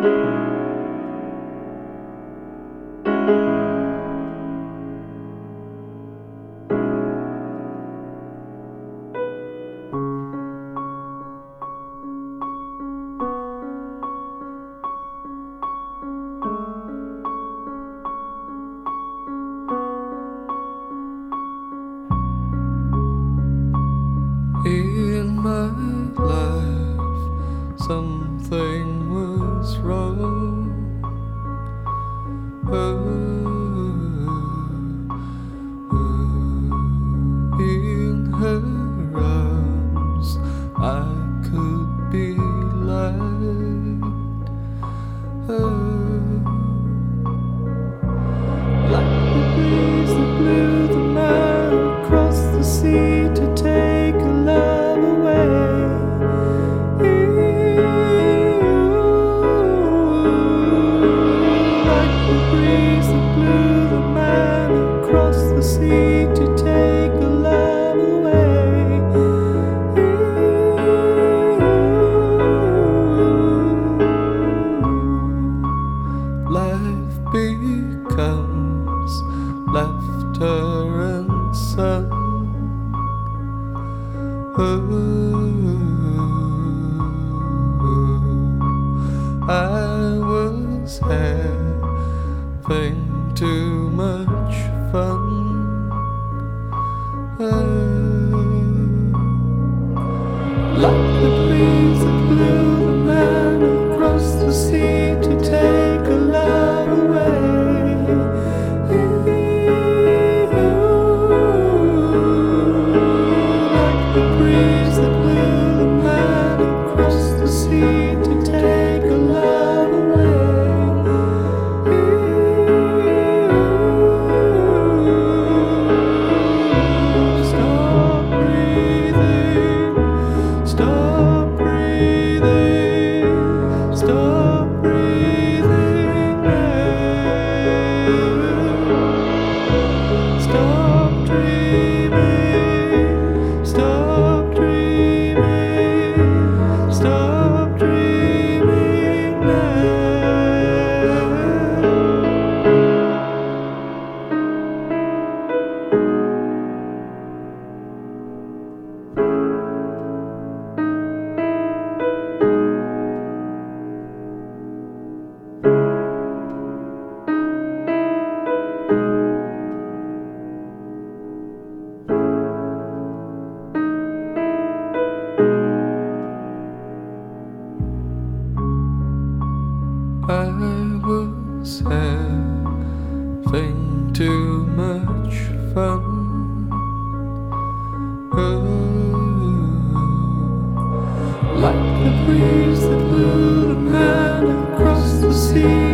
In my life, something was wrong. In her arms, I could be light. Like the breeze that blew the mile across the sea to take a love away. Like the breeze that blew the man across the sea to take a love away. Life becomes laughter and sun. I was having too much fun. Like the breeze that blew the man across the sea to take a love away. Like the breeze that blew the man across the sea to take a love away. Stop breathing, stop breathing, stop breathing now. Stop dreaming, stop dreaming, stop dreaming now. I was having too much fun. Like the breeze that blew the man across the sea.